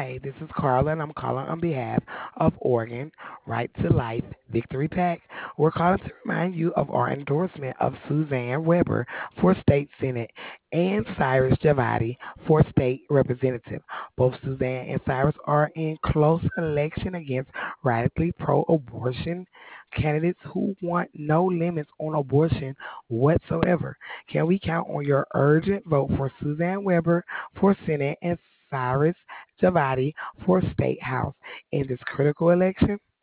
Hi, this is Carla, and I'm calling on behalf of Oregon Right to Life Victory PAC. We're calling to remind you of our endorsement of Suzanne Weber for State Senate and Cyrus Javati for State Representative. Both Suzanne and Cyrus are in close election against radically pro-abortion candidates who want no limits on abortion whatsoever. Can we count on your urgent vote for Suzanne Weber for Senate and Cyrus Javati for State House in this critical election?